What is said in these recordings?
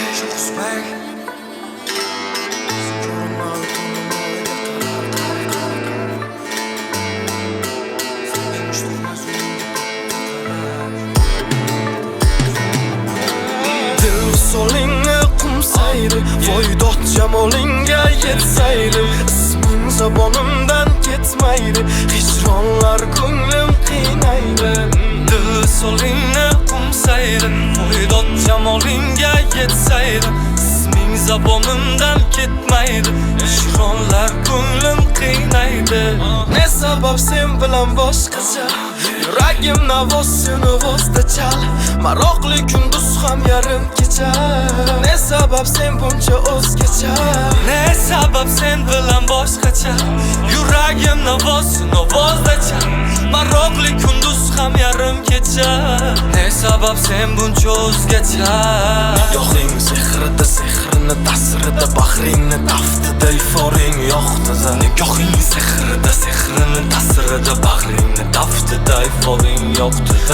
Solingni qumsaydi, voydot jamolingga yetsaydi, isming zabonimdan ketmaydi, hijronlar ko'nglim qiynaydi. Dil solingni qumsaydi, voydot jamolingga yetsaydi, isming zabonimdan ketmaydi, hijronlar ko'nglim qiynaydi. Ne sabab sen bilan boshqacha, yuragim navoz seni vosda chal, maroqli kunduz ham yarim kecha. Ne sabab sen buncha o'zgacha, ne sabab sen bilan boshqacha, yuragim navoz seni vosda chal, maroqli kunduz ham yarim kecha. Ne sabab sen buncha o'zgacha. Yo'qing sehrida, sehrini ta'sirida, bahringni taftida, iforing yo'qtida. Nigohing sehrida, sehrini ta'sirida, bahringni taftida, iforing yo'qtida.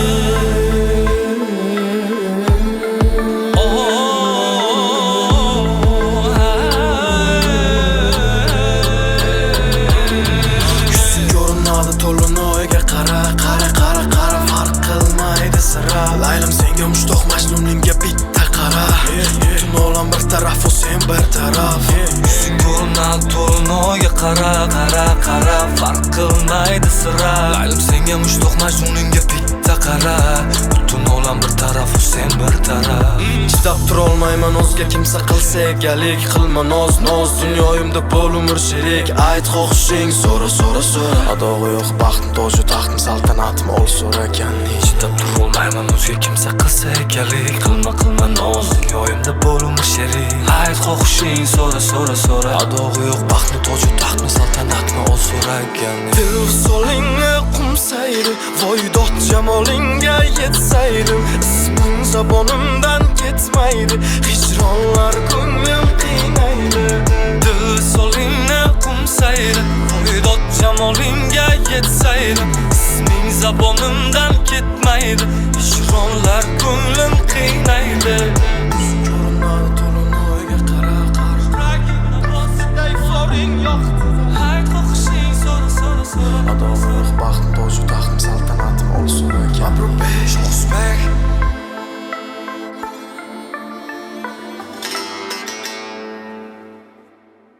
Laylim senga mushtoq majnuningga bitta qara, butun olam bir taraf u sen bir taraf. Yuzing ko'rinadi to'linoyga qara, qara, qara, farq qilmaydi sira. Laylim senga mushtoq majnuningga bitta qara, butun olam bir taraf u sen bir taraf. Chidab turolmayman o'zga kimsa qilsa egalik, qilma noz, noz, dunyoyimda bo'l umr sherik. Ayt xohishing, so'ra, so'ra, so'ra. Adog'i yo'q baxtim to'ji, taxtim saltanatim ol so'ragan. Chidab turolmayman o'zga kimsa qilsa egalik, qilma, qilma noz, dunyoyimda bo'l umr sherik. Ayt xohishing, so'ra, so'ra, so'ra. Adog'i yo'q baxtim to'ji, taxtim saltanatni ol so'ragan. Dil solingni qumsaydi, voydot jamolingga yetsaydi, isming zabonimdan ketmaydi, hijronlar ko'nglim qiynaydi. Dil solingni qumsaydi, voydot jamolingga yetsaydi, isming zabonimdan ketmaydi, hijronlar ko'nglim qiynaydi. Ko'rinadi to'linoyga qara, qara, yuragimni bosida, iforing yo'qtida. Ayt xohishing, so'ra, so'ra, so'ra. Adog'i yo'q baxtim to'ji, taxtim saltanatim ol so'ragan. Abrubey, Shoxsbek